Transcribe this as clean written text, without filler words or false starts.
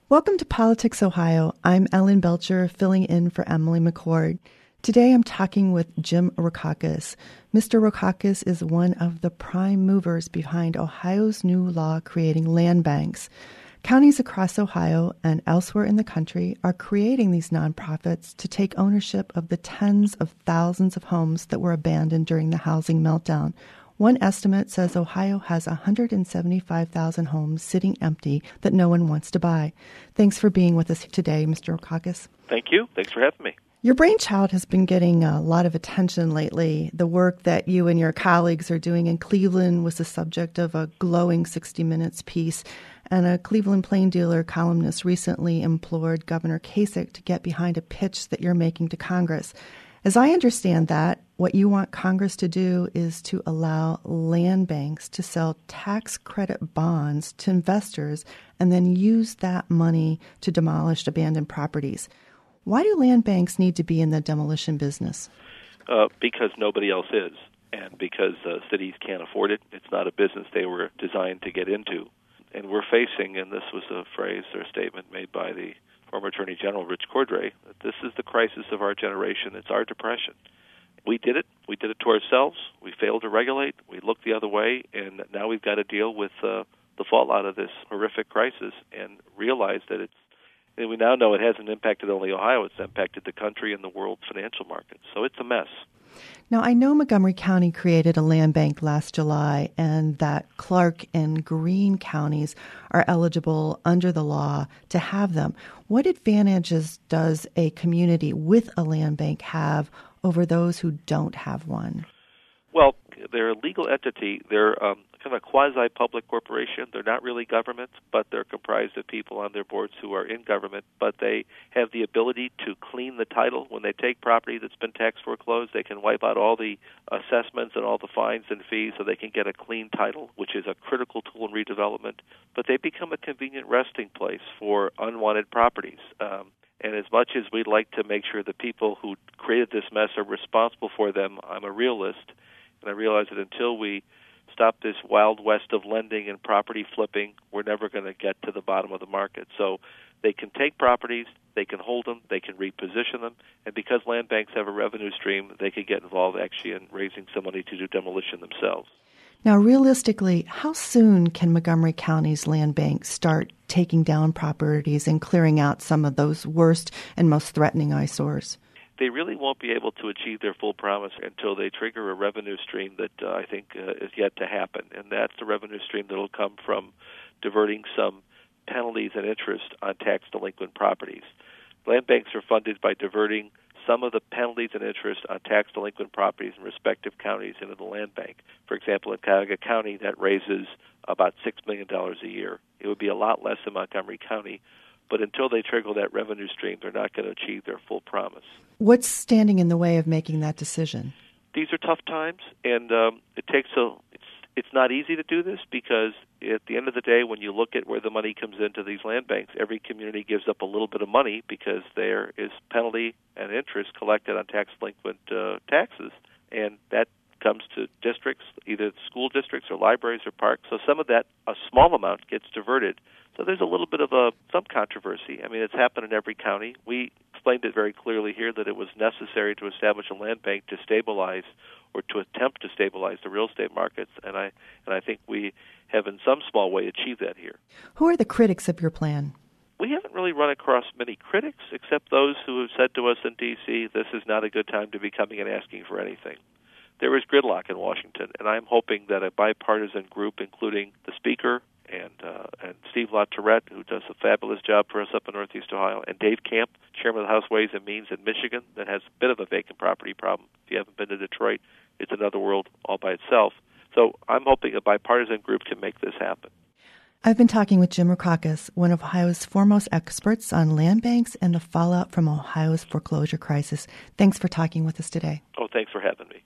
Welcome to Politics Ohio. I'm Ellen Belcher, filling in for Emily McCord. Today I'm talking with Jim Rackauckas. Mr. Rackauckas is one of the prime movers behind Ohio's new law creating land banks. Counties across Ohio and elsewhere in the country are creating these nonprofits to take ownership of the tens of thousands of homes that were abandoned during the housing meltdown. One estimate says Ohio has 175,000 homes sitting empty that no one wants to buy. Thanks for being with us today, Mr. Rackauckas. Thank you. Thanks for having me. Your brainchild has been getting a lot of attention lately. The work that you and your colleagues are doing in Cleveland was the subject of a glowing 60 Minutes piece, and a Cleveland Plain Dealer columnist recently implored Governor Kasich to get behind a pitch that you're making to Congress. As I understand that, what you want Congress to do is to allow land banks to sell tax credit bonds to investors and then use that money to demolish abandoned properties. Why do land banks need to be in the demolition business? Because nobody else is, and because cities can't afford it. It's not a business they were designed to get into. And we're facing, and this was a phrase or a statement made by the former Attorney General Rich Cordray, that this is the crisis of our generation. It's our depression. We did it. We did it to ourselves. We failed to regulate. We looked the other way, and now we've got to deal with the fallout of this horrific crisis and realize that and we now know it hasn't impacted only Ohio. It's impacted the country and the world's financial markets. So it's a mess. Now, I know Montgomery County created a land bank last July and that Clark and Greene counties are eligible under the law to have them. What advantages does a community with a land bank have over those who don't have one? Well, they're a legal entity. They're kind of a quasi-public corporation. They're not really government, but they're comprised of people on their boards who are in government, but they have the ability to clean the title. When they take property that's been tax foreclosed, they can wipe out all the assessments and all the fines and fees so they can get a clean title, which is a critical tool in redevelopment. But they become a convenient resting place for unwanted properties. And as much as we'd like to make sure the people who created this mess are responsible for them, I'm a realist, and I realize that until we stop this wild west of lending and property flipping, we're never going to get to the bottom of the market. So they can take properties, they can hold them, they can reposition them, and because land banks have a revenue stream, they can get involved actually in raising some money to do demolition themselves. Now, realistically, how soon can Montgomery County's land bank start taking down properties and clearing out some of those worst and most threatening eyesores? They really won't be able to achieve their full promise until they trigger a revenue stream that I think is yet to happen, and that's the revenue stream that will come from diverting some penalties and interest on tax-delinquent properties. Land banks are funded by diverting some of the penalties and interest on tax-delinquent properties in respective counties into the land bank. For example, in Cuyahoga County, that raises about $6 million a year. It would be a lot less in Montgomery County, but until they trigger that revenue stream, they're not going to achieve their full promise. What's standing in the way of making that decision? These are tough times, and it's not easy to do this because at the end of the day, when you look at where the money comes into these land banks, every community gives up a little bit of money because there is penalty and interest collected on tax-delinquent taxes, and that comes to districts, either school districts or libraries or parks. So some of that, a small amount, gets diverted. So there's a little bit of some controversy. I mean, it's happened in every county. We explained it very clearly here that it was necessary to establish a land bank to stabilize or to attempt to stabilize the real estate markets, and I think we have in some small way achieved that here. Who are the critics of your plan? We haven't really run across many critics except those who have said to us in D.C., this is not a good time to be coming and asking for anything. There is gridlock in Washington, and I'm hoping that a bipartisan group, including the Speaker and Steve LaTourette, who does a fabulous job for us up in Northeast Ohio, and Dave Camp, Chairman of the House Ways and Means in Michigan, that has a bit of a vacant property problem. If you haven't been to Detroit, it's another world all by itself. So I'm hoping a bipartisan group can make this happen. I've been talking with Jim Rackauckas, one of Ohio's foremost experts on land banks and the fallout from Ohio's foreclosure crisis. Thanks for talking with us today. Oh, thanks for having me.